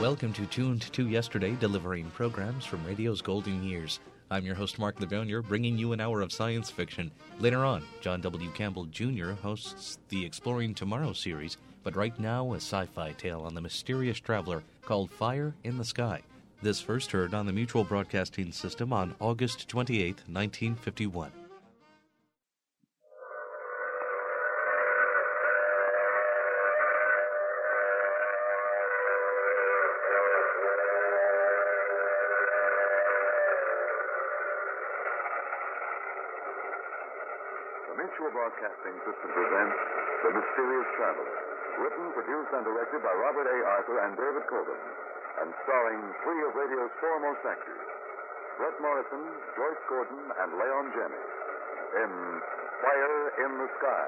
Welcome to Tuned to Yesterday, delivering programs from radio's golden years. I'm your host, Mark Lagonier, bringing you an hour of science fiction. Later on, John W. Campbell Jr. hosts the Exploring Tomorrow series, but right now a sci-fi tale on the mysterious traveler called Fire in the Sky. This first heard on the Mutual Broadcasting System on August 28, 1951. Mutual Broadcasting System presents The Mysterious Traveler, written, produced, and directed by Robert A. Arthur and David Coben, and starring three of radio's foremost actors, Bret Morrison, Joyce Gordon, and Leon Jenney, in Fire in the Sky.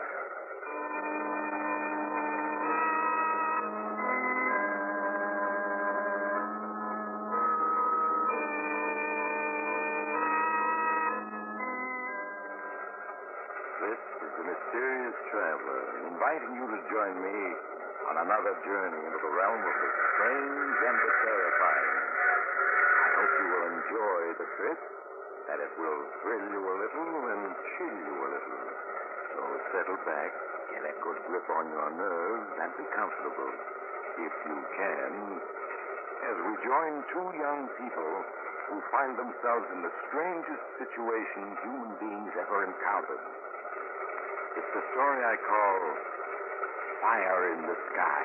Mysterious Traveler, inviting you to join me on another journey into the realm of the strange and the terrifying. I hope you will enjoy the trip, that it will thrill you a little and chill you a little. So settle back, get a good grip on your nerves, and be comfortable, if you can, as we join two young people who find themselves in the strangest situation human beings ever encountered. It's the story I call Fire in the Sky.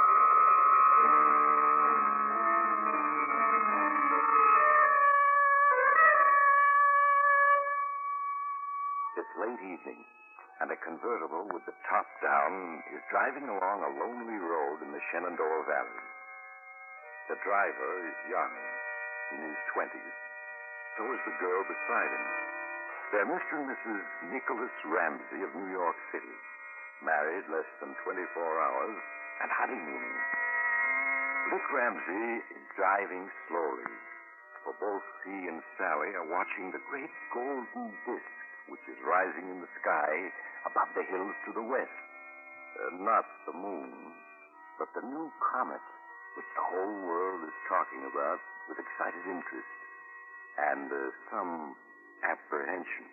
It's late evening, and a convertible with the top down is driving along a lonely road in the Shenandoah Valley. The driver is young, in his 20s. So is the girl beside him. They're Mr. and Mrs. Nicholas Ramsey of New York City, married less than 24 hours and honeymooning. Nick Ramsey is driving slowly, for both he and Sally are watching the great golden disk which is rising in the sky above the hills to the west. Not the moon, but the new comet which the whole world is talking about with excited interest and some apprehension.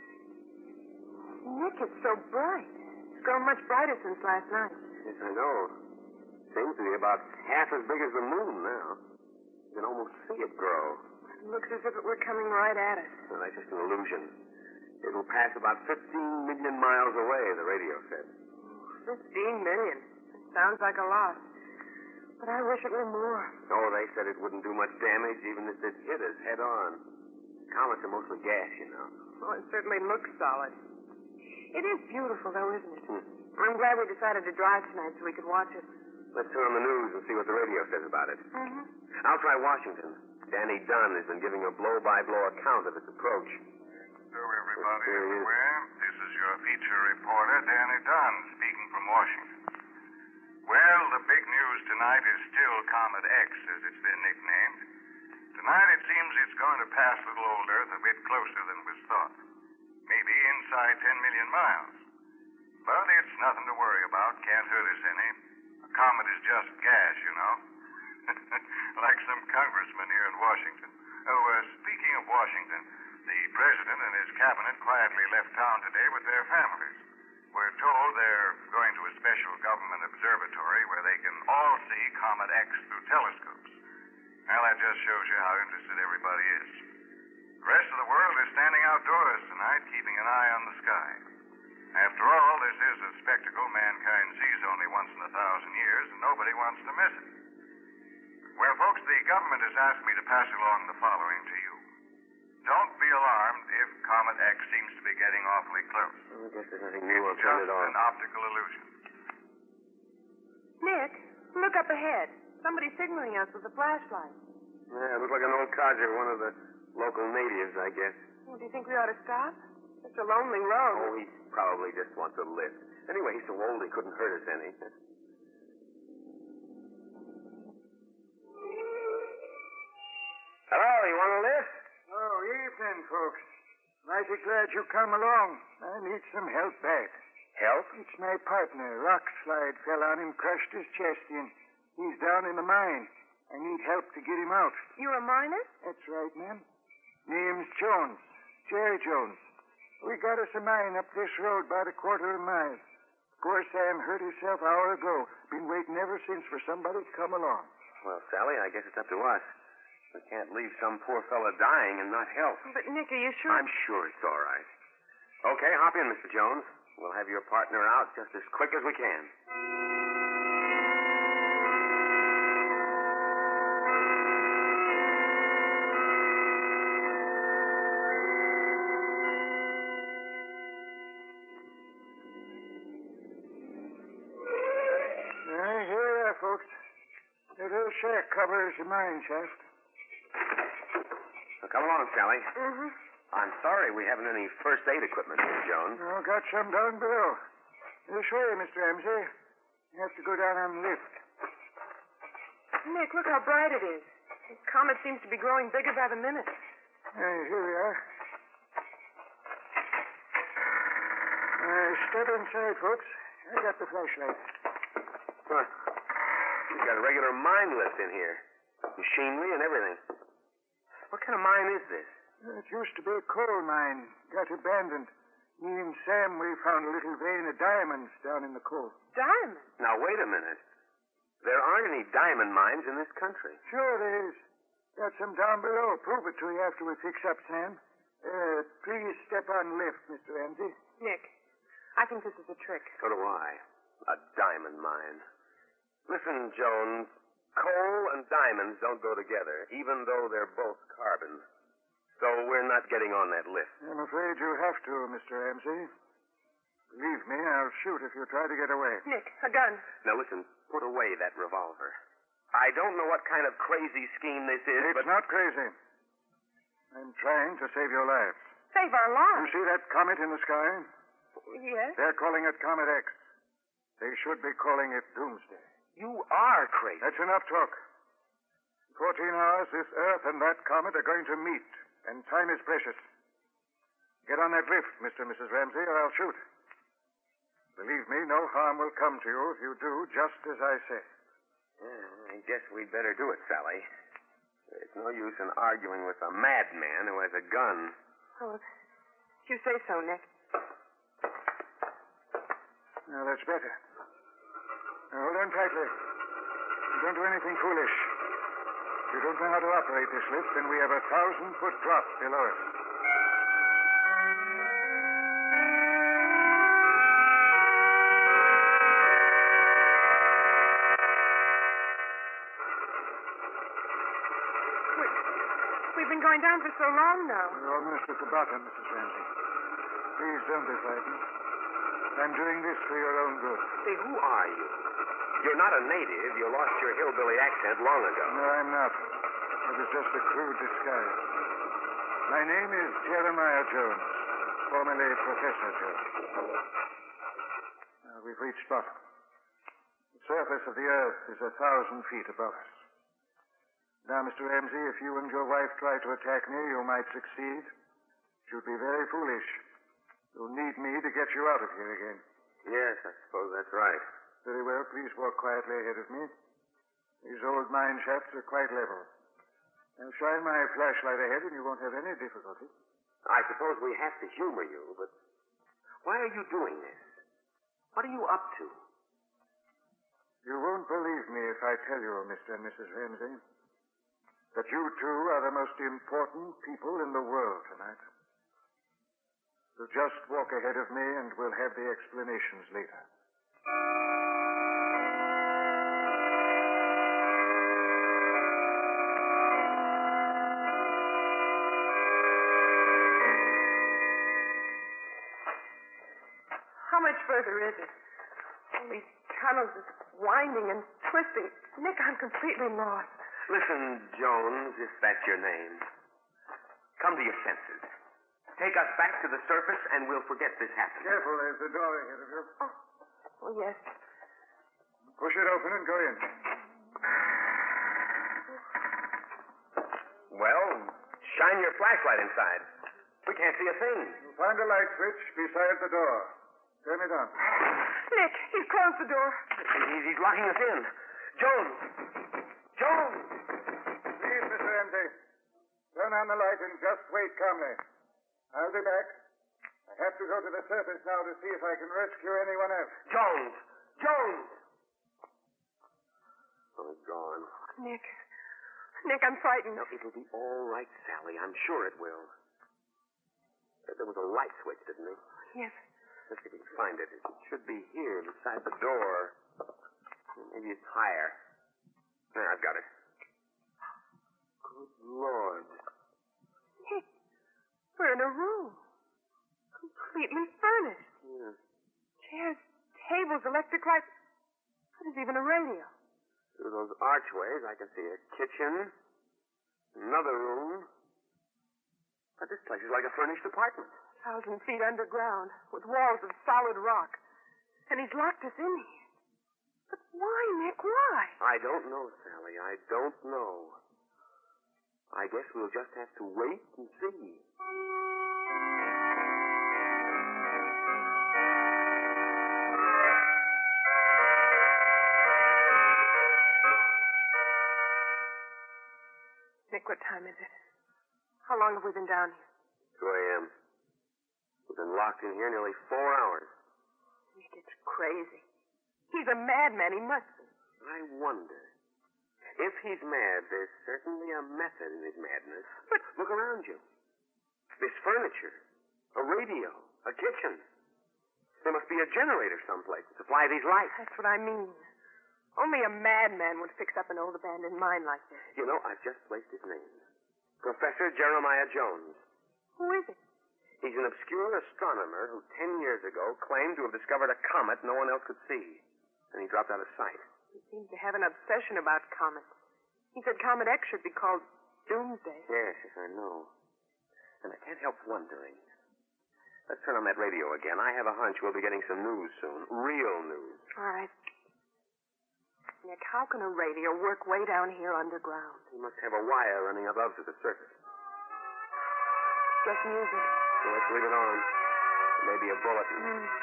Nick, it's so bright. It's grown much brighter since last night. Yes, I know. Seems to be about half as big as the moon now. You can almost see it grow. It looks as if it were coming right at us. Well, that's just an illusion. It'll pass about 15 million miles away, the radio said. 15 million. Sounds like a lot. But I wish it were more. No, they said it wouldn't do much damage even if it hit us head on. Comets are mostly gas, you know. Well, it certainly looks solid. It is beautiful, though, isn't it? I'm glad we decided to drive tonight so we could watch it. Let's turn on the news and see what the radio says about it. Mm-hmm. I'll try Washington. Danny Dunn has been giving a blow-by-blow account of its approach. So everybody is aware, this is your feature reporter, Danny Dunn, speaking from Washington. Well, the big news tonight is still Comet X, as it's been nicknamed. Tonight, it seems it's going to pass little old Earth a bit closer than was thought. Maybe inside 10 million miles. But it's nothing to worry about. Can't hurt us any. A comet is just gas, you know. Like some congressman here in Washington. Speaking of Washington, the president and his cabinet quietly left town today with their families. We're told they're going to a special government observatory where they can all see Comet X through telescopes. Well, that just shows you how interested everybody is. The rest of the world is standing outdoors tonight, keeping an eye on the sky. After all, this is a spectacle mankind sees only once in 1,000 years, and nobody wants to miss it. Well, folks, the government has asked me to pass along the following to you. Don't be alarmed if Comet X seems to be getting awfully close. I guess there's nothing new. I'll turn it It's on. just an optical illusion. Nick, look up ahead. Somebody's signaling us with a flashlight. Yeah, it looks like an old codger, one of the local natives, I guess. Well, do you think we ought to stop? It's a lonely road. Oh, he probably just wants a lift. Anyway, he's so old he couldn't hurt us any. Hello, you want a lift? Oh, evening, folks. Mighty glad you come along. I need some help back. Help? It's my partner. Rock slide fell on him, crushed his chest in. He's down in the mine. I need help to get him out. You're a miner? That's right, ma'am. Name's Jones. Jerry Jones. We got us a mine up this road about a quarter of a mile. Poor Sam hurt himself an hour ago. Been waiting ever since for somebody to come along. Well, Sally, I guess it's up to us. We can't leave some poor fella dying and not help. But, Nick, are you sure? I'm sure it's all right. Okay, hop in, Mr. Jones. We'll have your partner out just as quick as we can. Here we are, folks. The little shack covers the mine shaft. Well, come along, Sally. Mm-hmm. I'm sorry we haven't any first aid equipment, Mr. Jones. Oh, got some down below. This way, Mr. Ramsey. You have to go down on the lift. Nick, look how bright it is. The comet seems to be growing bigger by the minute. Here we are. Step inside, folks. I got the flashlight. Huh. You've got a regular mine lift in here. Machinery and everything. What kind of mine is this? It used to be a coal mine. Got abandoned. Me and Sam, we found a little vein of diamonds down in the coal. Diamonds? Now, wait a minute. There aren't any diamond mines in this country. Sure there is. Got some down below. Prove it to you after we fix up, Sam. Please step on the lift, Mr. Ramsey. Nick, I think this is a trick. So do I. A diamond mine. Listen, Jones, coal and diamonds don't go together, even though they're both carbon. So we're not getting on that lift. I'm afraid you'll have to, Mr. Ramsey. Believe me, I'll shoot if you try to get away. Nick, a gun. Now listen, put away that revolver. I don't know what kind of crazy scheme this is, It's not crazy. I'm trying to save your lives. Save our You lives. see that comet in the sky? Yes? They're calling it Comet X. They should be calling it Doomsday. you are crazy. That's enough talk. In 14 hours, this Earth and that comet are going to meet, and time is precious. Get on that lift, Mr. and Mrs. Ramsey, or I'll shoot. Believe me, no harm will come to you if you do just as I say. I guess we'd better do it, Sally. There's no use in arguing with a madman who has a gun. Oh, if you say so, Nick. Now, that's better. Now, hold on tightly. Don't do anything foolish. If you don't know how to operate this lift, then we have a 1,000-foot drop below us. We've been going down for so long now. We're almost at the bottom, Mrs. Ramsey. Please don't be frightened. I'm doing this for your own good. Say, who are you? You're not a native. You lost your hillbilly accent long ago. No, I'm not. It was just a crude disguise. My name is Jeremiah Jones, formerly Professor Jones. Now, we've reached bottom. The surface of the Earth is 1,000 feet above us. Now, Mr. Ramsey, if you and your wife try to attack me, you might succeed. It would be very foolish. You'll need me to get you out of here again. Yes, I suppose that's right. Very well. Please walk quietly ahead of me. These old mine shafts are quite level. I'll shine my flashlight ahead and you won't have any difficulty. I suppose we have to humor you, but why are you doing this? What are you up to? You won't believe me if I tell you, Mr. and Mrs. Ramsey, that you two are the most important people in the world tonight. So just walk ahead of me and we'll have the explanations later. How much further is it? All these tunnels is winding and twisting. Nick, I'm completely lost. Listen, Jones, if that's your name. Come to your senses. Take us back to the surface and we'll forget this happened. Careful, there's the door ahead of you. Oh, yes. Push it open and go in. Well, shine your flashlight inside. We can't see a thing. You'll find a light switch beside the door. Turn it on. Nick, he's closed the door. He's locking us in. Jones! Jones! Ramsey. Turn on the light and just wait calmly. I'll be back. I have to go to the surface now to see if I can rescue anyone else. Jones! Jones! Oh, he's gone. Nick, I'm frightened. No, it'll be all right, Sally. I'm sure it will. There was a light switch, didn't there? Yes. Let's see if we can find it. It should be here beside the door. Maybe it's higher. There, I've got it. Good Lord. Nick, we're in a room. Completely furnished. Yeah. Chairs, tables, electric lights. There's even a radio. Through those archways, I can see a kitchen, another room. But this place is like a furnished apartment. 1,000 feet underground, with walls of solid rock. And he's locked us in here. But why, Nick, why? I don't know, Sally. I don't know. I guess we'll just have to wait and see. Nick, what time is it? How long have we been down here? 2 a.m. We've been locked in here nearly 4 hours. Nick, it's crazy. He's a madman. He must be. I wonder. If he's mad, there's certainly a method in his madness. But look around you. This furniture, a radio, a kitchen. There must be a generator someplace to supply these lights. That's what I mean. Only a madman would fix up an old abandoned mine like this. You know, I've just placed his name. Professor Jeremiah Jones. Who is it? He's an obscure astronomer who 10 years ago claimed to have discovered a comet no one else could see. And he dropped out of sight. He seems to have an obsession about comets. He said Comet X should be called Doomsday. Yes, I know. And I can't help wondering. Let's turn on that radio again. I have a hunch we'll be getting some news soon. Real news. All right. Nick, how can a radio work way down here underground? He must have a wire running above to the surface. Just music. So let's leave it on. Maybe a bulletin.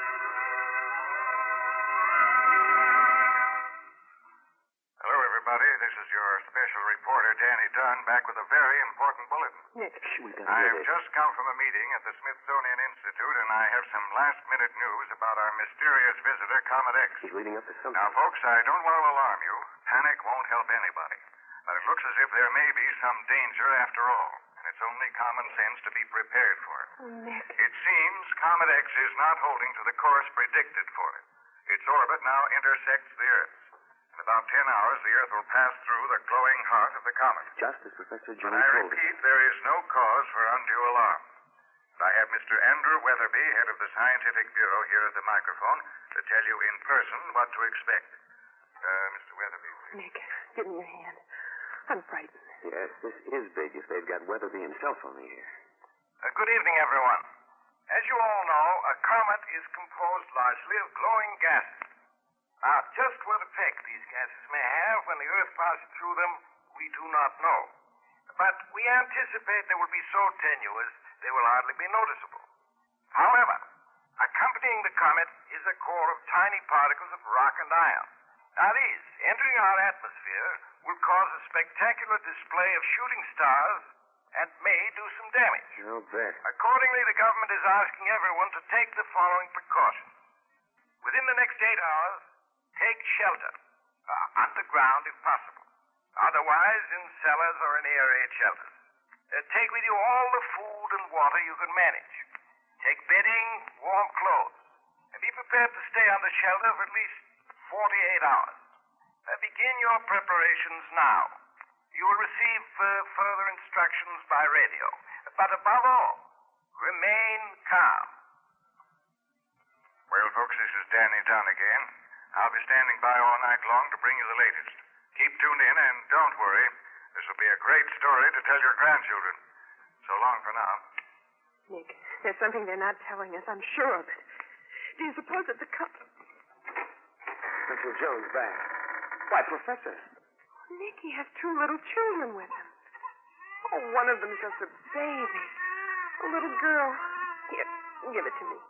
Hello, everybody. This is your special reporter, Danny Dunn, back with a very important bulletin. Nick. I have just come from a meeting at the Smithsonian Institute, and I have some last-minute news about our mysterious visitor, Comet X. He's leading up to something. Now, folks, I don't want to alarm you. Panic won't help anybody. But it looks as if there may be some danger after all, and it's only common sense to be prepared for it. Oh, Nick. It seems Comet X is not holding to the course predicted for it. Its orbit now intersects the Earth's. In about 10 hours, the Earth will pass through the glowing heart of the comet. Just as Professor But Jones I told us. repeat, there is no cause for undue alarm. I have Mr. Andrew Weatherby, head of the Scientific Bureau, here at the microphone to tell you in person what to expect. Mr. Weatherby. Nick, give me your hand. I'm frightened. Yes, this is big if they've got Weatherby himself on the air. Good evening, everyone. As you all know, a comet is composed largely of glowing gases. Now, just what effect these gases may have when the Earth passes through them, we do not know. But we anticipate they will be so tenuous they will hardly be noticeable. However, accompanying the comet is a core of tiny particles of rock and iron. Now, these, entering our atmosphere, will cause a spectacular display of shooting stars and may do some damage. I'll bet. Accordingly, the government is asking everyone to take the following precautions. Within the next 8 hours, take shelter, underground if possible. Otherwise, in cellars or in air-raid shelters. Take with you all the food and water you can manage. Take bedding, warm clothes. And be prepared to stay under shelter for at least 48 hours. Begin your preparations now. You will receive further instructions by radio. But above all, remain calm. Well, folks, this is Danny Dunn again. I'll be standing by all night long to bring you the latest. Keep tuned in, and don't worry. This will be a great story to tell your grandchildren. So long for now. Nick, there's something they're not telling us. I'm sure of it. Do you suppose that the Professor Jones back. Why, Professor. Nick, he has 2 little children with him. Oh, one of them's just a baby. A little girl. Here, give it to me.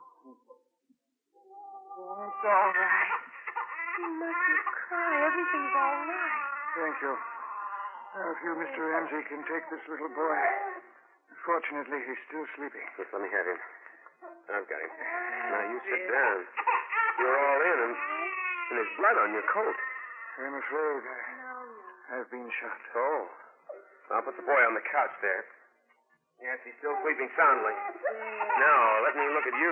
Oh, it's all right. You mustn't cry. Everything's all right. Thank you. Now, if you, Mr. Ramsey, can take this little boy. Fortunately, he's still sleeping. Yes, let me have him. I've got him. Now, you sit down. You're all in, and there's blood on your coat. I'm afraid I've been shot. Oh. I'll put the boy on the couch there. Yes, he's still sleeping soundly. Now, let me look at you.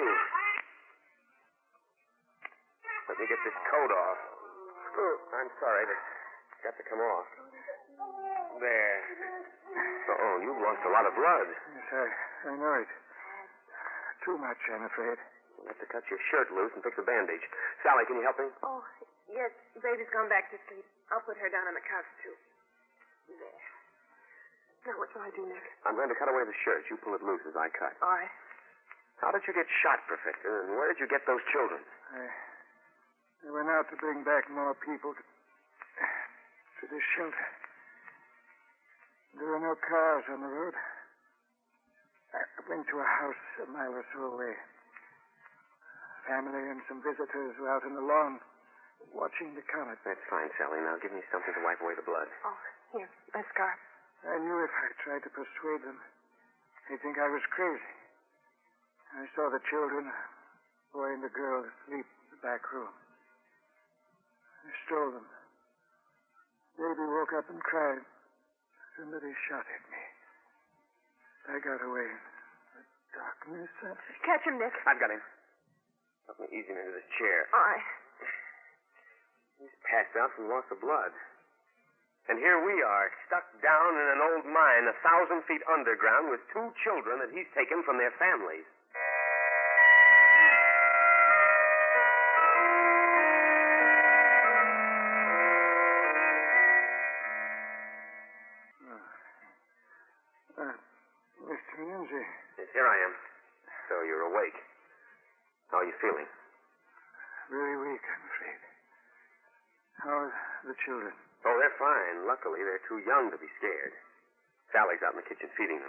Let me get this coat off. Oh, I'm sorry. It's got to come off. There. Oh, you've lost a lot of blood. Yes, I know it. Too much, I'm afraid. You'll have to cut your shirt loose and fix a bandage. Sally, can you help me? Oh, yes. Baby's gone back to sleep. I'll put her down on the couch, too. There. Now, what shall I do, Nick? I'm going to cut away the shirt. You pull it loose as I cut. All right. How did you get shot, Professor? And where did you get those children? I went out to bring back more people to this shelter. There were no cars on the road. I went to a house a mile or so away. Family and some visitors were out on the lawn watching the comet. That's fine, Sally. Now give me something to wipe away the blood. Oh, here, my scarf. I knew if I tried to persuade them, they'd think I was crazy. I saw the children, a boy and a girl, asleep in the back room. I stole them. Baby woke up and cried. Somebody shot at me. I got away in the darkness. Catch him, Nick. I've got him. Help me ease him into this chair. All right. He's passed out from loss of blood. And here we are, stuck down in an old mine 1,000 feet underground with 2 children that he's taken from their families. Mr. Ramsey. Yes, here I am. So you're awake. How are you feeling? Very weak, I'm afraid. How are the children? Oh, they're fine. Luckily, they're too young to be scared. Sally's out in the kitchen feeding them.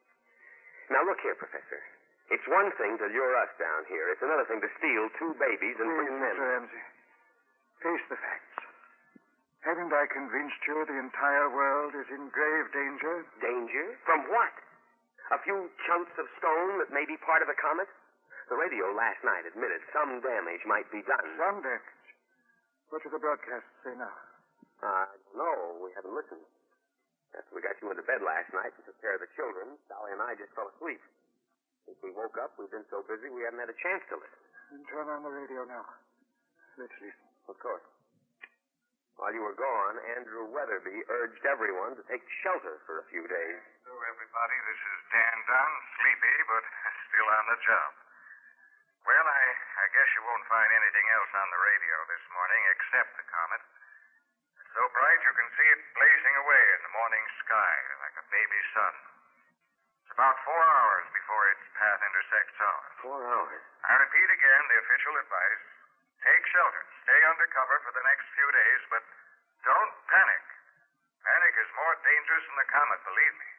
Now, look here, Professor. It's one thing to lure us down here. It's another thing to steal 2 babies and bring them. Mr. Ramsey, face the facts. Haven't I convinced you the entire world is in grave danger? Danger? From what? A few chunks of stone that may be part of a comet? The radio last night admitted some damage might be done. Some damage? What do the broadcasts say now? I don't know. We haven't listened. After we got you into bed last night and took care of the children, Sally and I just fell asleep. Since we woke up, we've been so busy we haven't had a chance to listen. Then turn on the radio now. Let's listen. Of course. While you were gone, Andrew Weatherby urged everyone to take shelter for a few days. So, everybody, this is Dan Dunn, sleepy, but still on the job. Well, I guess you won't find anything else on the radio this morning except the comet. It's so bright you can see it blazing away in the morning sky like a baby sun. It's about 4 hours before its path intersects ours. 4 hours? I repeat again the official advice. Take shelter. Stay under cover for the next few days, but don't panic. Panic is more dangerous than the comet, believe me.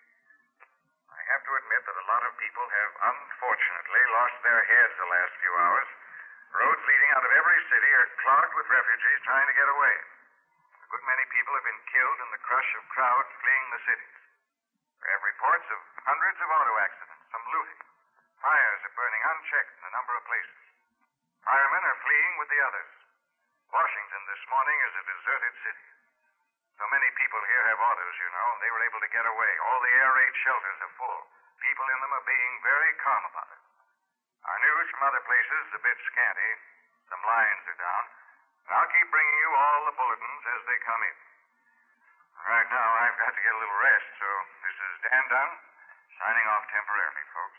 I have to admit that a lot of people have unfortunately lost their heads the last few hours. Roads leading out of every city are clogged with refugees trying to get away. A good many people have been killed in the crush of crowds fleeing the cities. We have reports of hundreds of auto accidents, some looting. Fires are burning unchecked in a number of places. Firemen are fleeing with the others. Washington this morning is a deserted city. So many people here have autos, you know, and they were able to get away. All the air raid shelters are full. People in them are being very calm about it. Our news from other places is a bit scanty. Some lines are down. And I'll keep bringing you all the bulletins as they come in. Right now, I've got to get a little rest, so this is Dan Dunn, signing off temporarily, folks.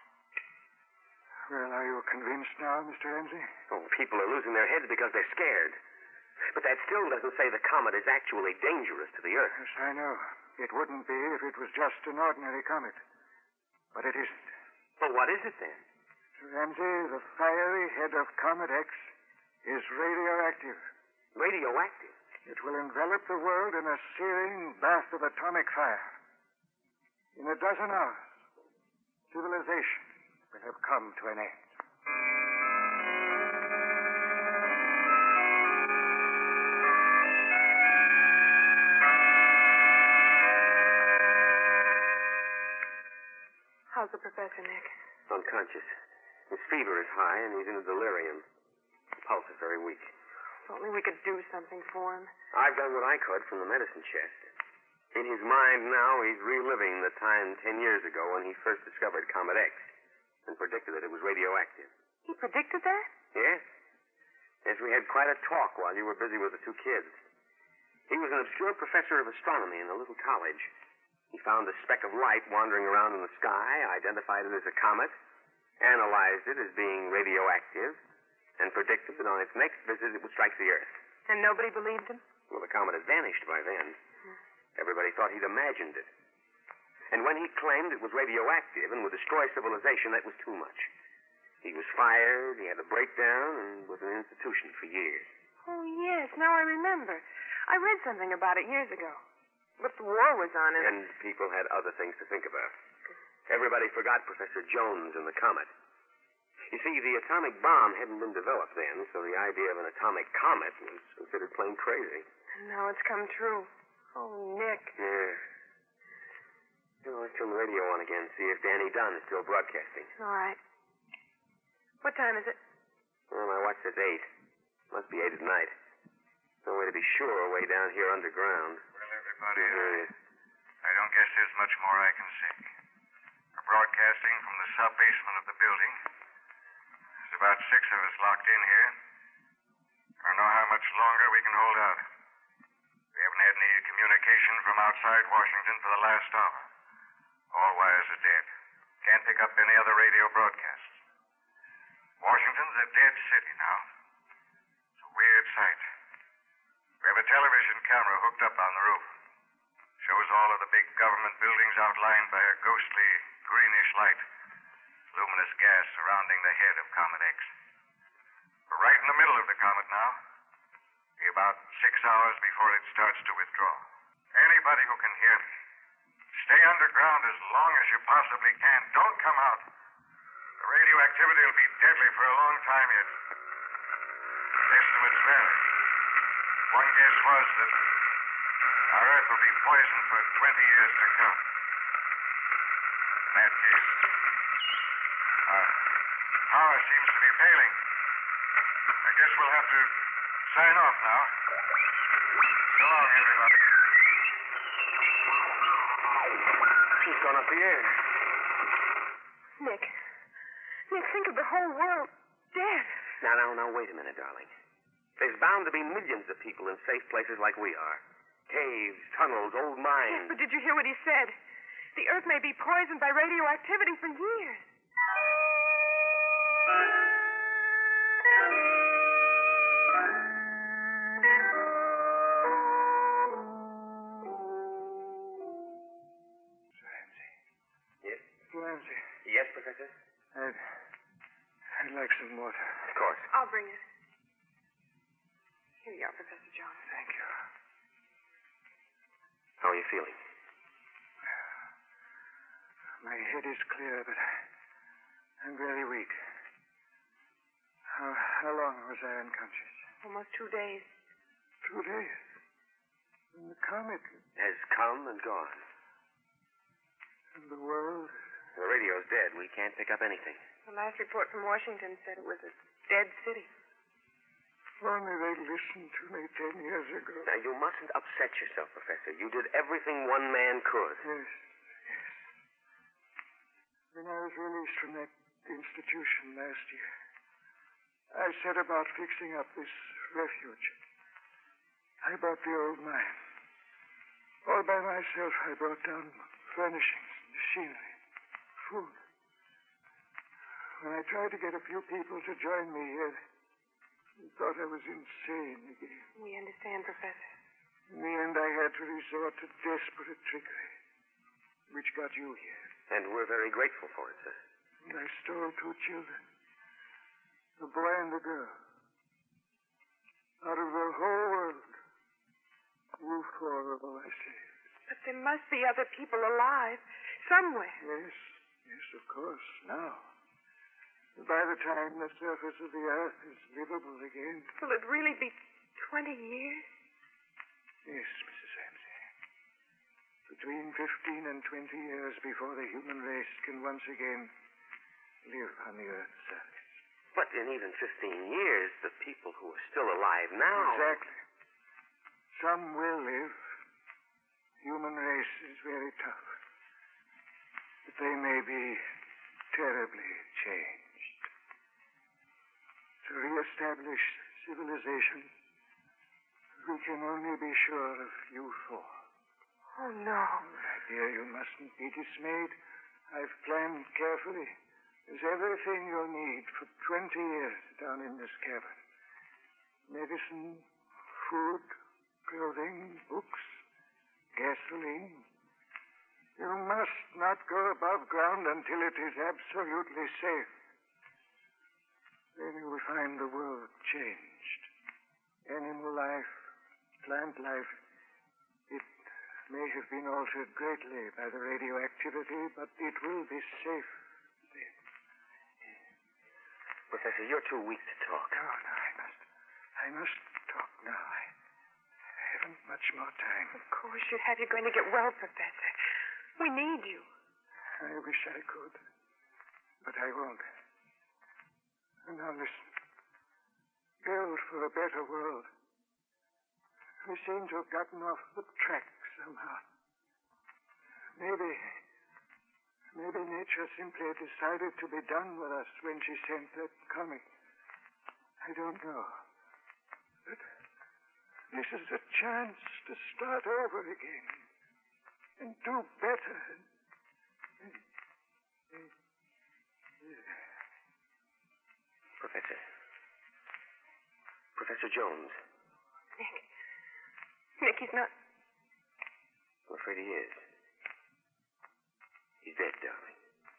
Well, are you convinced now, Mr. Ramsey? Oh, people are losing their heads because they're scared. But that still doesn't say the comet is actually dangerous to the Earth. Yes, I know. It wouldn't be if it was just an ordinary comet. But it isn't. Well, what is it then? Mr. Ramsey, the fiery head of Comet X is radioactive. Radioactive? It will envelop the world in a searing bath of atomic fire. In a dozen hours, civilization will have come to an end. How's the professor, Nick? Unconscious. His fever is high, and he's in a delirium. The pulse is very weak. If only we could do something for him. I've done what I could from the medicine chest. In his mind now, he's reliving the time 10 years ago when he first discovered Comet X and predicted that it was radioactive. He predicted that? Yes? Yes, we had quite a talk while you were busy with the two kids. He was an obscure professor of astronomy in a little college. He found a speck of light wandering around in the sky, identified it as a comet, analyzed it as being radioactive, and predicted that on its next visit it would strike the Earth. And nobody believed him? Well, the comet had vanished by then. Everybody thought he'd imagined it. And when he claimed it was radioactive and would destroy civilization, that was too much. He was fired, he had a breakdown, and was in an institution for years. Oh, yes. Now I remember. I read something about it years ago. But the war was on, and people had other things to think about. Everybody forgot Professor Jones and the comet. You see, the atomic bomb hadn't been developed then, so the idea of an atomic comet was considered plain crazy. And now it's come true. Oh, Nick. Yeah. Let's turn the radio on again, see if Danny Dunn is still broadcasting. All right. What time is it? Well, my watch says 8. Must be 8 at night. No way to be sure way down here underground. Well, everybody, I don't guess there's much more I can say. We're broadcasting from the sub-basement of the building. There's about 6 of us locked in here. I don't know how much longer we can hold out. We haven't had any communication from outside Washington for the last hour. All wires are dead. Can't pick up any other radio broadcasts. Washington's a dead city now. It's a weird sight. We have a television camera hooked up on the roof. Shows all of the big government buildings outlined by a ghostly, greenish light. Luminous gas surrounding the head of Comet X. We're right in the middle of the comet now. Be about 6 hours before it starts to withdraw. Anybody who can hear me, stay underground as long as you possibly can. Don't come out. The radioactivity will be deadly for a long time yet. Estimates vary. One guess was that our Earth will be poisoned for 20 years to come. In that case, our power seems to be failing. I guess we'll have to sign off now. So long, everybody. She's gone off the air. Nick, think of the whole world dead. Now, wait a minute, darling. There's bound to be millions of people in safe places like we are. Caves, tunnels, old mines. Yes, but did you hear what he said? The Earth may be poisoned by radioactivity for years. Yes? Ramsey. Yes, Professor? I'd like some water. Of course. I'll bring it. Here you are, Professor Jones. Thank you. How are you feeling? My head is clear, but I'm very weak. How long was I unconscious? Almost 2 days. 2 days. And the comet Has come and gone. and the world. The radio's dead. We can't pick up anything. The last report from Washington said it was a dead city. If only they'd listened to me 10 years ago. Now, you mustn't upset yourself, Professor. You did everything one man could. Yes. When I was released from that institution last year, I set about fixing up this refuge. I bought the old mine. All by myself, I brought down furnishings, machinery, food. When I tried to get a few people to join me here, they thought I was insane again. We understand, Professor. In the end, I had to resort to desperate trickery, which got you here. And we're very grateful for it, sir. And I stole 2 children, a boy and a girl. Out of the whole world, you 4 of all I saved. But there must be other people alive somewhere. Yes, of course, now. By the time the surface of the Earth is livable again. Will it really be 20 years? Yes, Mrs. Ramsey. For between 15 and 20 years before the human race can once again live on the Earth's surface. But in even 15 years, the people who are still alive now... Exactly. Some will live. Human race is very tough. But they may be terribly changed. To reestablish civilization, we can only be sure of you four. Oh, no. My dear, you mustn't be dismayed. I've planned carefully. There's everything you'll need for 20 years down in this cabin. Medicine, food, clothing, books, gasoline. You must not go above ground until it is absolutely safe. Then you will find the world changed. Animal life, plant life, it may have been altered greatly by the radioactivity, but it will be safe then. Professor, you're too weak to talk. No, I must talk now. I haven't much more time. Of course you have. You're going to get well, Professor. We need you. I wish I could, but I won't. And now listen. Build for a better world. We seem to have gotten off the track somehow. Maybe nature simply decided to be done with us when she sent that comet. I don't know. But this is a chance to start over again and do better. Professor Jones. Nick, he's not... I'm afraid he is. He's dead, darling.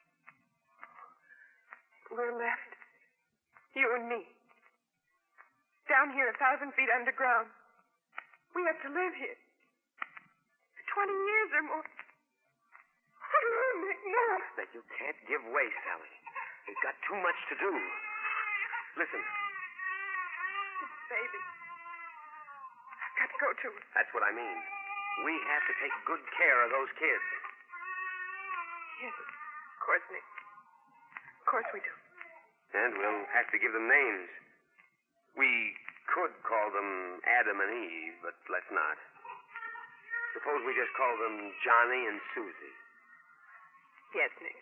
We're left. You and me. Down here 1,000 feet underground. We have to live here. 20 years or more. Oh, no, Nick, no. Now, you can't give way, Sally. We've got too much to do. Listen. This baby. I've got to go to her. That's what I mean. We have to take good care of those kids. Yes, of course, Nick. Of course we do. And we'll have to give them names. We could call them Adam and Eve, but let's not. Suppose we just call them Johnny and Susie. Yes, Nick.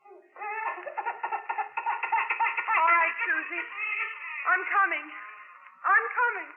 All right, Susie. I'm coming. I'm coming.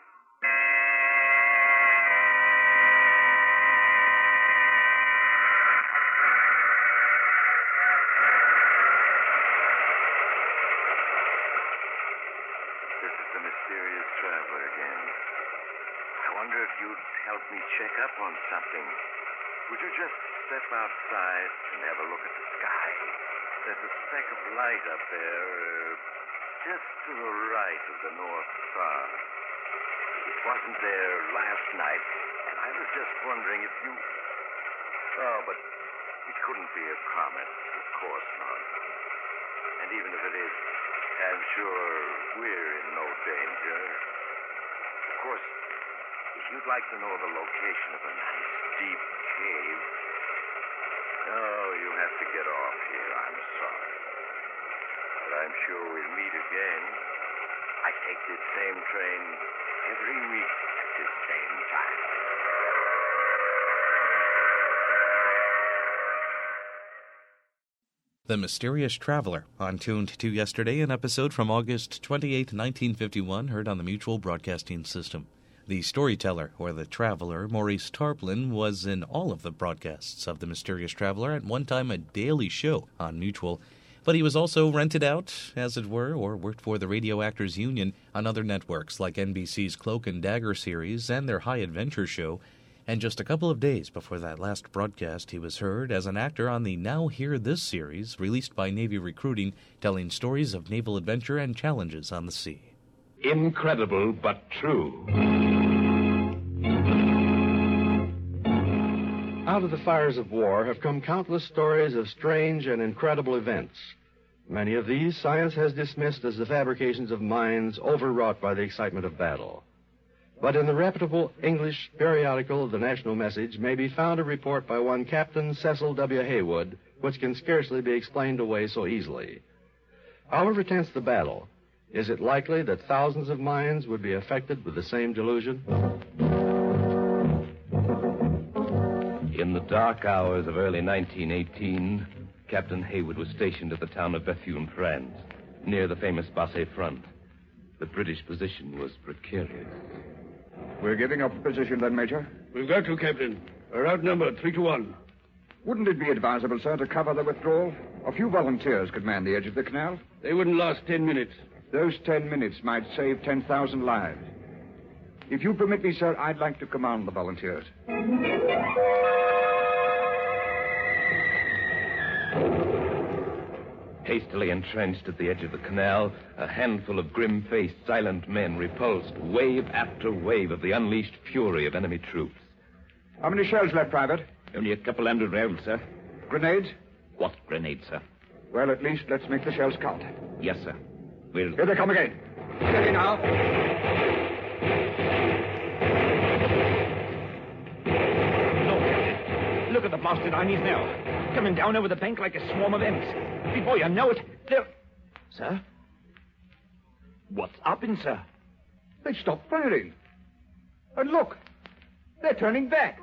This is the mysterious traveler again. I wonder if you'd help me check up on something. Would you just step outside and have a look at the sky? There's a speck of light up there, just to the right of the North Star. It wasn't there last night, and I was just wondering if you... Oh, but it couldn't be a comet. Of course not. And even if it is, I'm sure we're in no danger. Of course, if you'd like to know the location of a nice, deep cave... Oh, you have to get off here. I'm sorry. But I'm sure we'll meet again. I take this same train every week at this same time. The Mysterious Traveler, on Tuned to Yesterday, an episode from August 28, 1951, heard on the Mutual Broadcasting System. The storyteller, or the traveler, Maurice Tarplin, was in all of the broadcasts of The Mysterious Traveler, at one time a daily show on Mutual, but he was also rented out, as it were, or worked for the Radio Actors Union on other networks like NBC's Cloak and Dagger series and their High Adventure show, and just a couple of days before that last broadcast, he was heard as an actor on the Now Hear This series, released by Navy Recruiting, telling stories of naval adventure and challenges on the sea. Incredible but true. Out of the fires of war have come countless stories of strange and incredible events. Many of these science has dismissed as the fabrications of minds overwrought by the excitement of battle. But in the reputable English periodical, The National Message, may be found a report by one Captain Cecil W. Haywood, which can scarcely be explained away so easily. However tense the battle, is it likely that thousands of minds would be affected with the same delusion? In the dark hours of early 1918, Captain Haywood was stationed at the town of Bethune, France, near the famous Bassett front. The British position was precarious. We're giving up position then, Major? We've got to, Captain. We're outnumbered 3-1. Wouldn't it be advisable, sir, to cover the withdrawal? A few volunteers could man the edge of the canal. They wouldn't last 10 minutes. Those 10 minutes might save 10,000 lives. If you permit me, sir, I'd like to command the volunteers. Hastily entrenched at the edge of the canal, a handful of grim-faced, silent men repulsed wave after wave of the unleashed fury of enemy troops. How many shells left, Private? Only a couple hundred rounds, sir. Grenades? What grenades, sir? Well, at least let's make the shells count. Yes, sir. We'll... Here they come again. Steady now. No, Captain. Look at the blasted armies now. Coming down over the bank like a swarm of ants. Before you know it, they're... Sir? What's happened, sir? They've stopped firing. And look, they're turning back.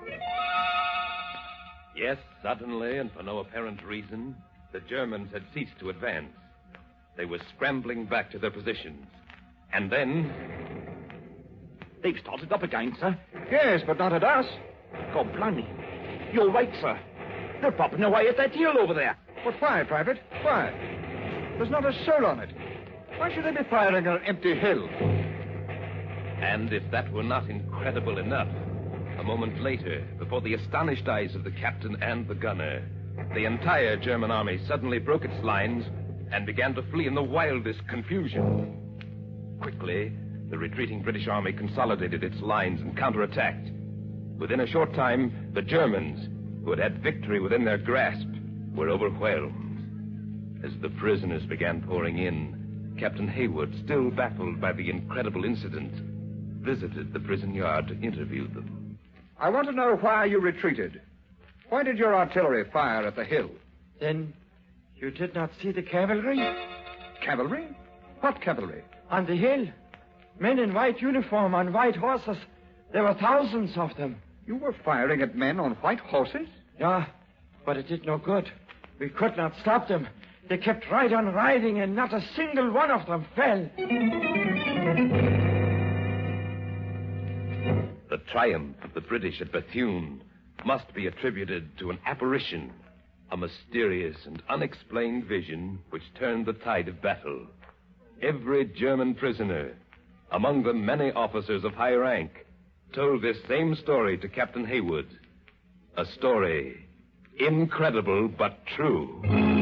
Yes, suddenly, and for no apparent reason, the Germans had ceased to advance. They were scrambling back to their positions. And then... They've started up again, sir. Yes, but not at us. God blimey. You're right, sir. They're popping away at that hill over there. But why, Private? Why? There's not a soul on it. Why should they be firing on an empty hill? And if that were not incredible enough, a moment later, before the astonished eyes of the captain and the gunner, the entire German army suddenly broke its lines and began to flee in the wildest confusion. Quickly, the retreating British army consolidated its lines and counterattacked. Within a short time, the Germans, who had had victory within their grasp, were overwhelmed. As the prisoners began pouring in, Captain Haywood, still baffled by the incredible incident, visited the prison yard to interview them. I want to know why you retreated. Why did your artillery fire at the hill? Then you did not see the cavalry? Cavalry? What cavalry? On the hill. Men in white uniform on white horses. There were thousands of them. You were firing at men on white horses? Yeah, but it did no good. We could not stop them. They kept right on riding, and not a single one of them fell. The triumph of the British at Bethune must be attributed to an apparition, a mysterious and unexplained vision which turned the tide of battle. Every German prisoner, among them many officers of high rank, told this same story to Captain Haywood. A story incredible but true.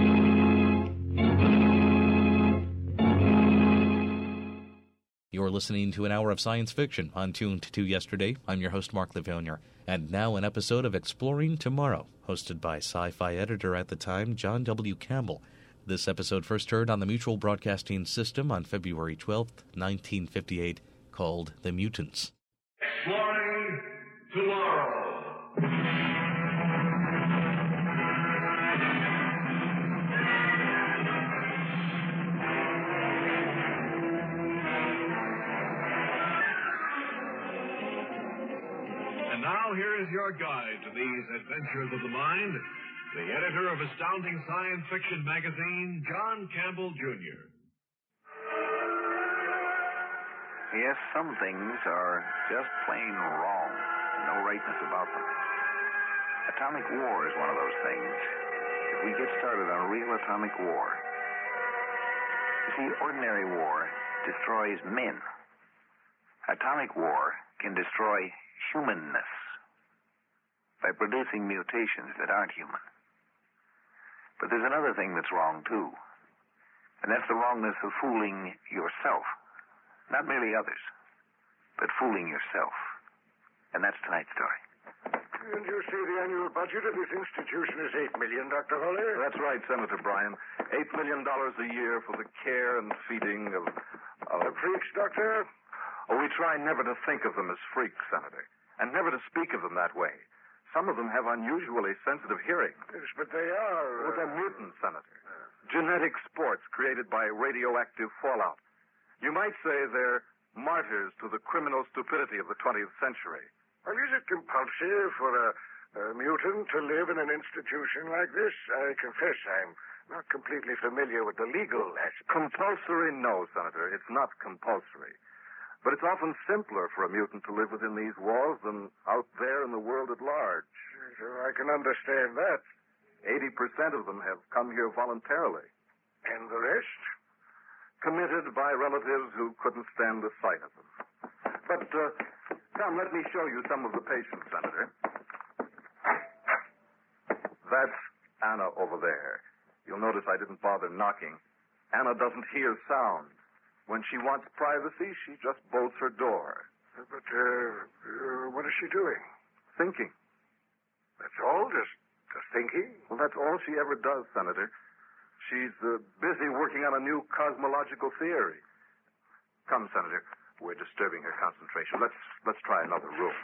You're listening to an hour of science fiction on Tuned to Yesterday. I'm your host, Mark Livonia. And now an episode of Exploring Tomorrow, hosted by sci-fi editor at the time, John W. Campbell. This episode first heard on the Mutual Broadcasting System on February 12th, 1958, called The Mutants. Exploring Tomorrow. And now here is your guide to these adventures of the mind, the editor of Astounding Science Fiction magazine, John Campbell, Jr. Yes, some things are just plain wrong. No rightness about them. Atomic war is one of those things. If we get started on a real atomic war. You see, ordinary war destroys men. Atomic war can destroy humanness by producing mutations that aren't human. But there's another thing that's wrong, too. And that's the wrongness of fooling yourself. Not merely others, but fooling yourself. And that's tonight's story. And you say the annual budget of this institution is $8 million, Dr. Hawley? That's right, Senator Bryan. $8 million a year for the care and feeding of... The freaks, Doctor? Oh, we try never to think of them as freaks, Senator, and never to speak of them that way. Some of them have unusually sensitive hearing. Yes, but they are... Well, they're mutants, Senator. Genetic sports created by radioactive fallout. You might say they're martyrs to the criminal stupidity of the 20th century. Well, is it compulsory for a mutant to live in an institution like this? I confess I'm not completely familiar with the legal aspect. Compulsory? No, Senator. It's not compulsory. But it's often simpler for a mutant to live within these walls than out there in the world at large. So I can understand that. 80% of them have come here voluntarily. And the rest? Committed by relatives who couldn't stand the sight of them. But, come, let me show you some of the patients, Senator. That's Anna over there. You'll notice I didn't bother knocking. Anna doesn't hear sound. When she wants privacy, she just bolts her door. But, what is she doing? Thinking. That's all? Just thinking? Well, that's all she ever does, Senator. She's busy working on a new cosmological theory. Come, Senator. We're disturbing her concentration. Let's try another room.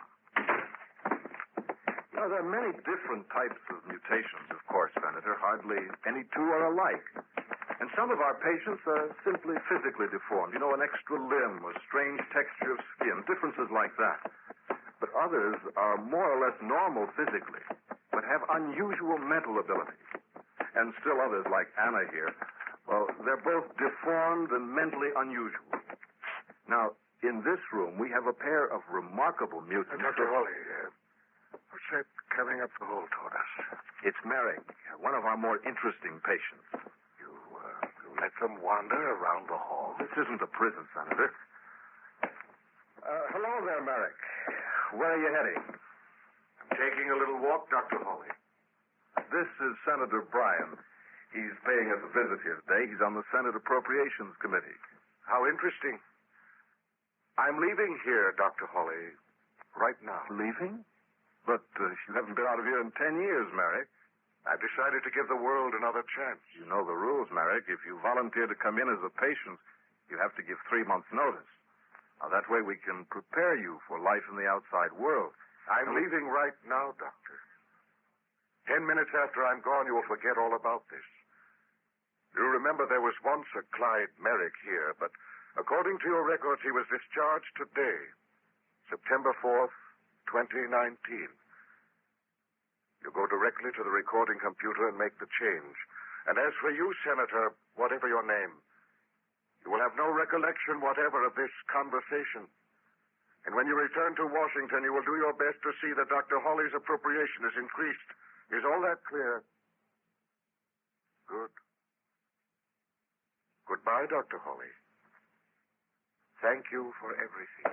Now, there are many different types of mutations, of course, Senator. Hardly any two are alike. And some of our patients are simply physically deformed. You know, an extra limb, a strange texture of skin, differences like that. But others are more or less normal physically, but have unusual mental abilities. And still others, like Anna here, well, they're both deformed and mentally unusual. Now, in this room, we have a pair of remarkable mutants. Dr. Hawley, what's that coming up the hall toward us? It's Merrick, one of our more interesting patients. You let them wander around the hall? This isn't a prison, Senator. Hello there, Merrick. Where are you heading? I'm taking a little walk, Dr. Hawley. This is Senator Bryan. He's paying us a visit here today. He's on the Senate Appropriations Committee. How interesting. I'm leaving here, Dr. Hawley, right now. Leaving? But you haven't been out of here in 10 years, Merrick. I've decided to give the world another chance. You know the rules, Merrick. If you volunteer to come in as a patient, you have to give 3 months' notice. Now, that way we can prepare you for life in the outside world. I'm leaving right now, Doctor. 10 minutes after I'm gone, you will forget all about this. You remember there was once a Clyde Merrick here, but according to your records, he was discharged today, September 4th, 2019. You go directly to the recording computer and make the change. And as for you, Senator, whatever your name, you will have no recollection whatever of this conversation. And when you return to Washington, you will do your best to see that Dr. Hawley's appropriation is increased. Is all that clear? Good. Goodbye, Dr. Hawley. Thank you for everything.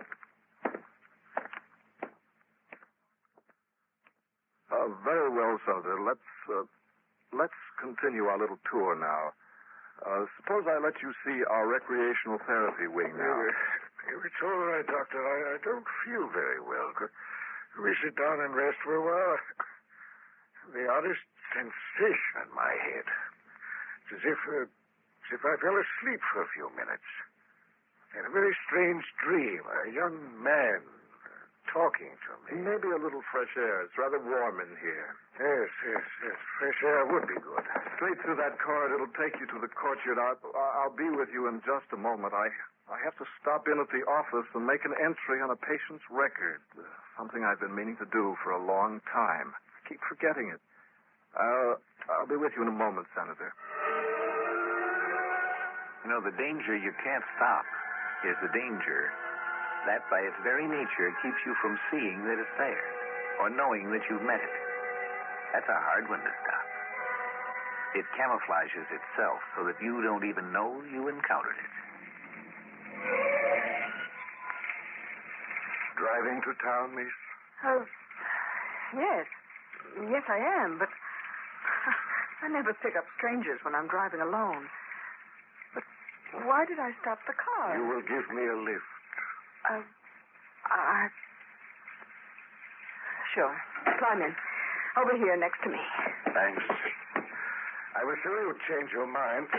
Very well, Senator. Let's continue our little tour now. Suppose I let you see our recreational therapy wing now. It's all right, Doctor. I don't feel very well. Could we sit down and rest for a while? The oddest sensation in my head. It's as if I fell asleep for a few minutes. I had a very strange dream. A young man talking to me. Maybe a little fresh air. It's rather warm in here. Yes. Fresh air would be good. Straight through that corridor. It'll take you to the courtyard. I'll be with you in just a moment. I have to stop in at the office and make an entry on a patient's record. Something I've been meaning to do for a long time. I keep forgetting it. I'll be with you in a moment, Senator. You know, the danger you can't stop is the danger that, by its very nature, keeps you from seeing that it's there or knowing that you've met it. That's a hard one to stop. It camouflages itself so that you don't even know you encountered it. Driving to town, miss? Oh, yes. Yes, I am, but I never pick up strangers when I'm driving alone. But why did I stop the car? You will give me a lift. Sure. Climb in. Over here next to me. Thanks. I was sure you would change your mind.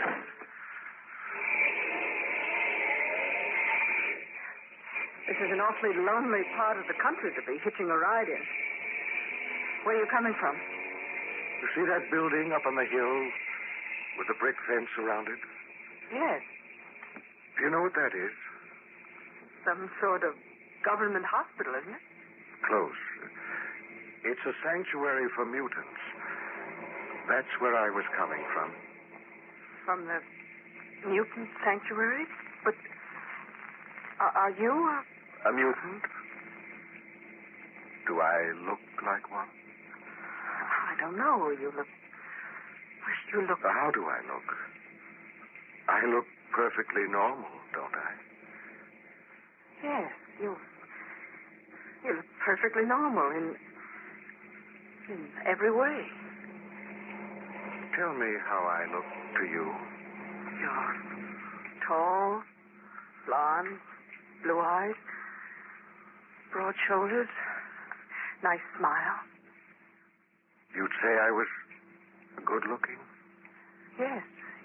This is an awfully lonely part of the country to be hitching a ride in. Where are you coming from? You see that building up on the hill with the brick fence around it? Yes. Do you know what that is? Some sort of government hospital, isn't it? Close. It's a sanctuary for mutants. That's where I was coming from. From the mutant sanctuary? But are you a mutant? Do I look like one? I don't know. You look... You look... How do I look? I look perfectly normal, don't I? Yes, you look perfectly normal in every way. Tell me how I look to you. You're tall, blonde, blue eyes, broad shoulders, nice smile. You'd say I was good looking? Yes.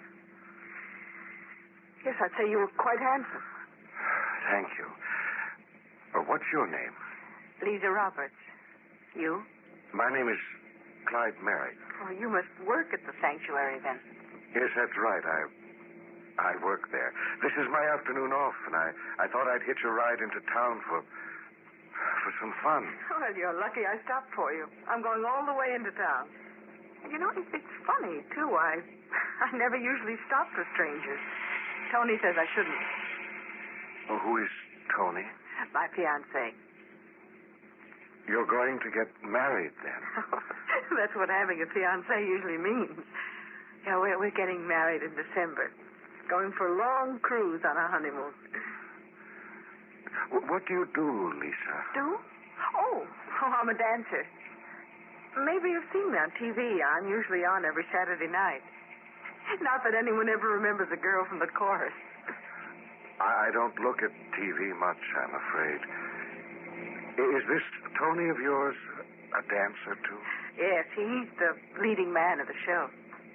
Yes, I'd say you were quite handsome. Thank you. What's your name? Lisa Roberts. You? My name is Clyde Merrick. Oh, you must work at the sanctuary then. Yes, that's right. I work there. This is my afternoon off, and I thought I'd hitch a ride into town for some fun. Well, you're lucky I stopped for you. I'm going all the way into town. You know, it's funny, too. I never usually stop for strangers. Tony says I shouldn't. Well, who is Tony? My fiancé. You're going to get married, then? That's what having a fiancé usually means. Yeah, we're getting married in December. Going for a long cruise on our honeymoon. What do you do, Lisa? Do? Oh, I'm a dancer. Maybe you've seen me on TV. I'm usually on every Saturday night. Not that anyone ever remembers a girl from the chorus. I don't look at TV much, I'm afraid. Is this Tony of yours a dancer, too? Yes, he's the leading man of the show.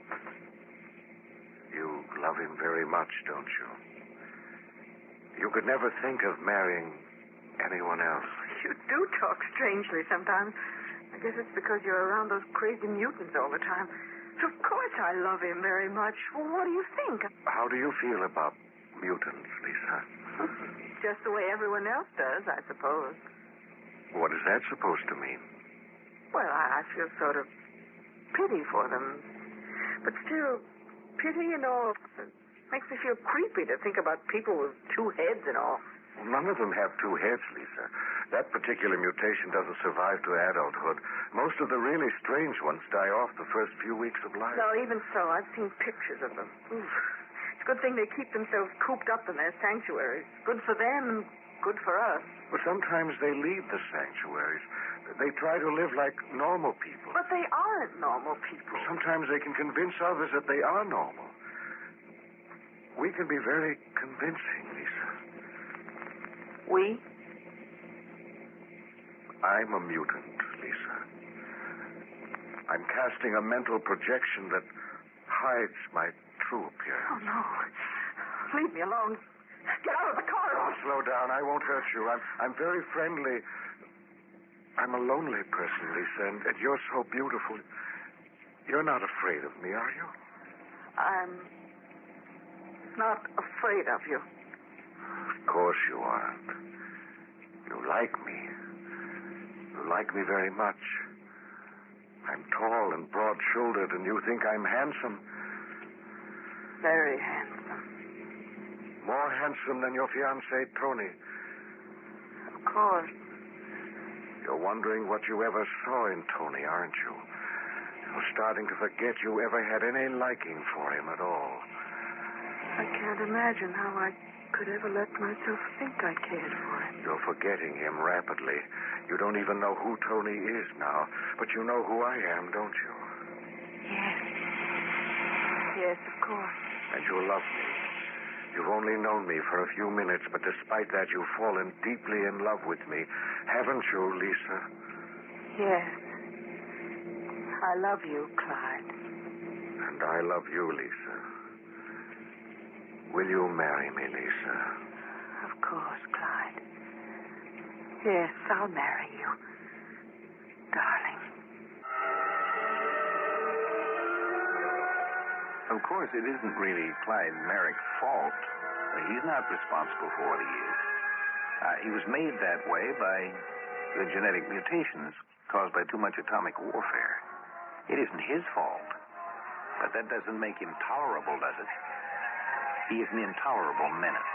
You love him very much, don't you? You could never think of marrying anyone else. You do talk strangely sometimes. I guess it's because you're around those crazy mutants all the time. Of course I love him very much. Well, what do you think? How do you feel about mutants, Lisa? Just the way everyone else does, I suppose. What is that supposed to mean? Well, I feel sort of pity for them. But still, pity and all makes me feel creepy to think about people with two heads and all. Well, none of them have two heads, Lisa. That particular mutation doesn't survive to adulthood. Most of the really strange ones die off the first few weeks of life. No, even so, I've seen pictures of them. Oof. It's a good thing they keep themselves cooped up in their sanctuaries. Good for them and good for us. Well, sometimes they leave the sanctuaries. They try to live like normal people. But they aren't normal people. Sometimes they can convince others that they are normal. We can be very convincing, Lisa. We? I'm a mutant, Lisa. I'm casting a mental projection that hides my true appearance. Oh, no. Leave me alone. Get out of the car. Oh, slow down. I won't hurt you. I'm very friendly. I'm a lonely person, Lisa, and you're so beautiful. You're not afraid of me, are you? I'm not afraid of you. Of course you aren't. You like me. You like me very much. I'm tall and broad-shouldered, and you think I'm handsome. Very handsome. More handsome than your fiancé, Tony. Of course. You're wondering what you ever saw in Tony, aren't you? You're starting to forget you ever had any liking for him at all. I can't imagine how I could ever let myself think I cared for him. You're forgetting him rapidly. You don't even know who Tony is now, but you know who I am, don't you? Yes. Yes, of course. And you love me. You've only known me for a few minutes, but despite that, you've fallen deeply in love with me. Haven't you, Lisa? Yes. I love you, Clyde. And I love you, Lisa. Will you marry me, Lisa? Of course, Clyde. Yes, I'll marry you. Darling. Of course, it isn't really Clyde Merrick's fault. He's not responsible for what he is. He was made that way by the genetic mutations caused by too much atomic warfare. It isn't his fault. But that doesn't make him tolerable, does it? He is an intolerable menace.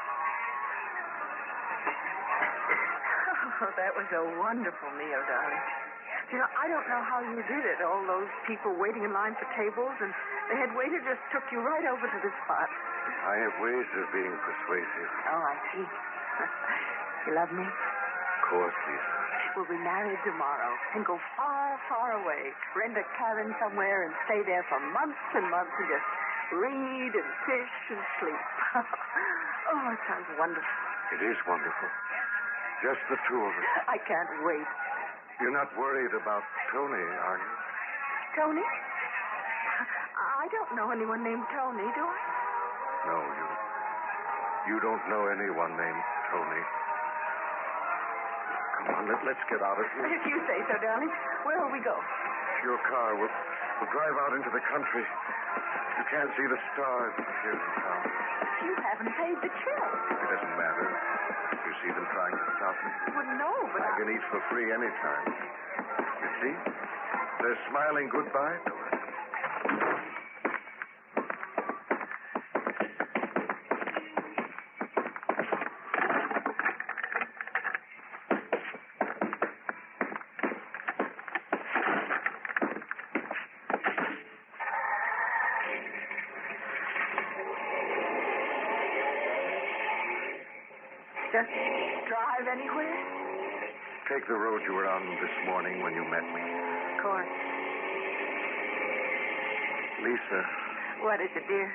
Oh, that was a wonderful meal, darling. You know, I don't know how you did it. All those people waiting in line for tables, and the head waiter just took you right over to the spot. I have ways of being persuasive. Oh, I see. You love me? Of course, Lisa. We'll be married tomorrow and go far, far away. Rent a cabin somewhere and stay there for months and months and just read and fish and sleep. Oh, it sounds wonderful. It is wonderful. Just the two of us. I can't wait. You're not worried about Tony, are you? Tony? I don't know anyone named Tony, do I? No, you don't know anyone named Tony. Come on, let's get out of here. If you say so, darling. Where will we go? Your car. We'll drive out into the country. You can't see the stars here in town. You haven't paid the check. It doesn't matter. You see them trying to stop me? Well, no, but I can eat for free anytime. You see? They're smiling goodbye to us. Just drive anywhere? Take the road you were on this morning when you met me. Of course. Lisa. What is it, dear?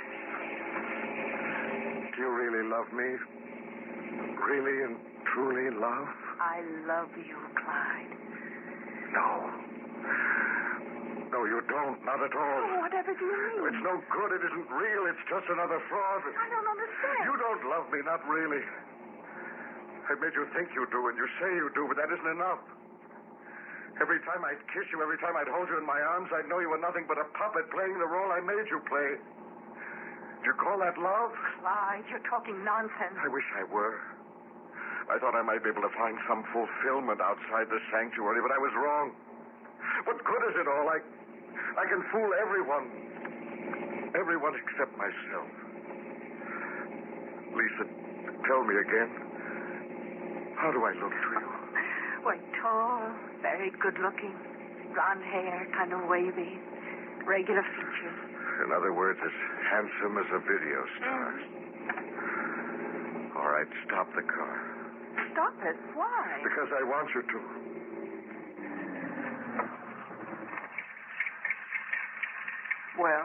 Do you really love me? Really and truly love? I love you, Clyde. No. No, you don't. Not at all. Oh, whatever do you mean? It's no good. It isn't real. It's just another fraud. I don't understand. You don't love me. Not really. I've made you think you do, and you say you do, but that isn't enough. Every time I'd kiss you, every time I'd hold you in my arms, I'd know you were nothing but a puppet playing the role I made you play. Do you call that love? Clyde, you're talking nonsense. I wish I were. I thought I might be able to find some fulfillment outside the sanctuary, but I was wrong. What good is it all? I can fool everyone. Everyone except myself. Lisa, tell me again. How do I look to you? Why, tall, very good-looking, blonde hair, kind of wavy, regular features. In other words, as handsome as a video star. All right, stop the car. Stop it? Why? Because I want you to. Well?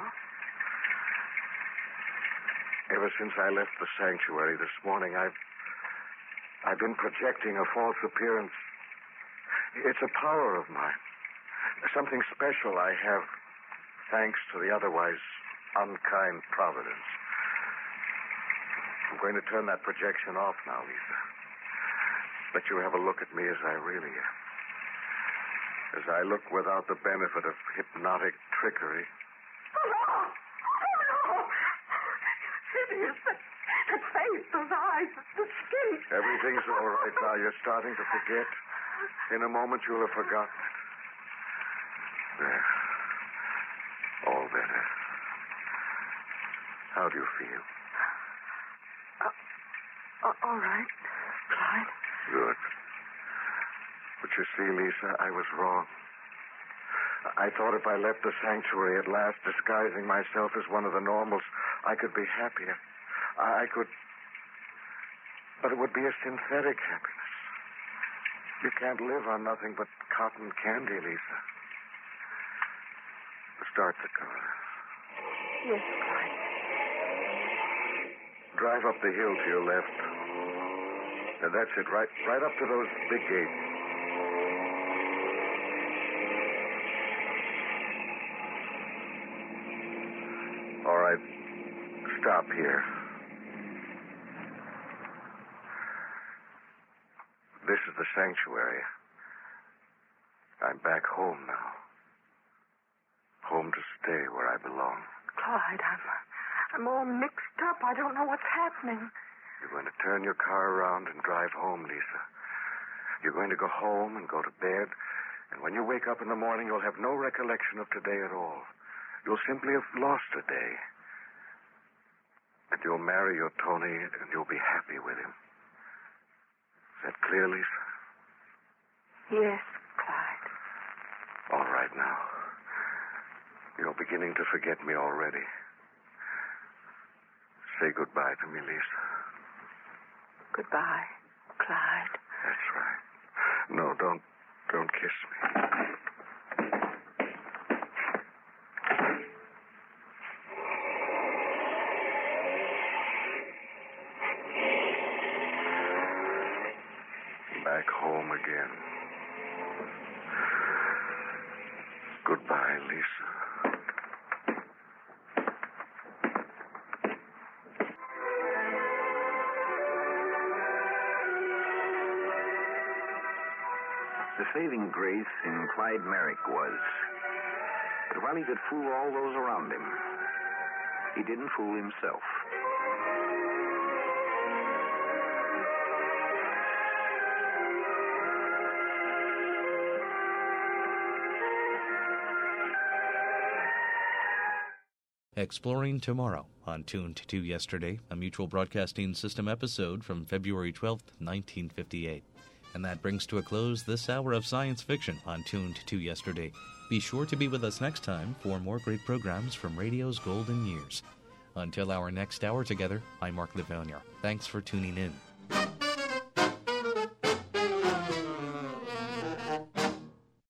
Ever since I left the sanctuary this morning, I've been projecting a false appearance. It's a power of mine. Something special I have, thanks to the otherwise unkind providence. I'm going to turn that projection off now, Lisa. Let you have a look at me as I really am. As I look without the benefit of hypnotic trickery. Oh, no! It is that face, those eyes, the skin. Everything's all right now. You're starting to forget. In a moment, you'll have forgotten it. There. All better. How do you feel? All right, Clyde. Good. But you see, Lisa, I was wrong. I thought if I left the sanctuary at last, disguising myself as one of the normals, I could be happier. I could... But it would be a synthetic happiness. You can't live on nothing but cotton candy, Lisa. Start the car. Yes, Clyde. Drive up the hill to your left. And that's it, right up to those big gates. All right. Stop here. This is the the sanctuary. I'm back home now. Home to stay where I belong. Clyde, I'm all mixed up. I don't know what's happening. You're going to turn your car around and drive home, Lisa. You're going to go home and go to bed, and when you wake up in the morning, you'll have no recollection of today at all. You'll simply have lost a day. And you'll marry your Tony, and you'll be happy with him. Is that clear, Lisa? Yes, Clyde. All right now. You're beginning to forget me already. Say goodbye to me, Lisa. Goodbye, Clyde. That's right. No, don't kiss me. Back home again. Goodbye, Lisa. The saving grace in Clyde Merrick was that while he could fool all those around him, he didn't fool himself. Exploring Tomorrow on Tuned to Yesterday, a Mutual Broadcasting System episode from February 12th, 1958. And that brings to a close this hour of science fiction on Tuned to Yesterday. Be sure to be with us next time for more great programs from radio's golden years. Until our next hour together, I'm Mark Livonia. Thanks for tuning in.